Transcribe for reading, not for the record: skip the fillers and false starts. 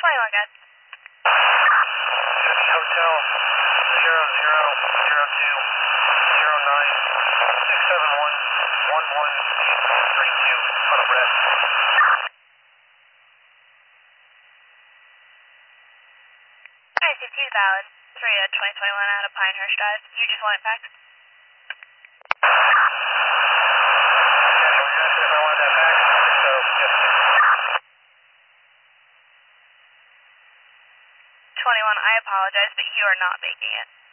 21, guys. Hotel 000209671132 on a red. IC2 valid. 3 2021 out of Pinehurst Drive. Did you just want it back? Yeah, were you asking if I wanted that back? So, yes. 21, I apologize, but you are not making it.